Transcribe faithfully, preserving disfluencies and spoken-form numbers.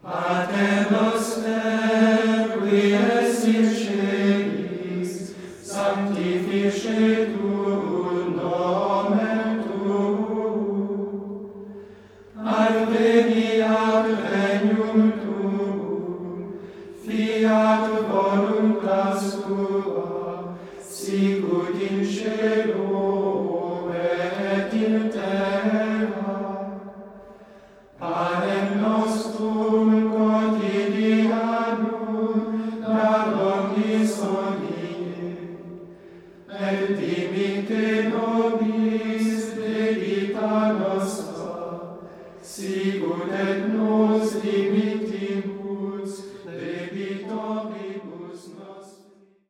Pater noster, qui es in celis, sanctificetur nomen tuum. Adveniat regnum tuum, fiat voluntas tua, sicut in cielo et in terra. Panem nostrum quotidianum da nobis hodie, et dimitte nobis debita nostra, sicut et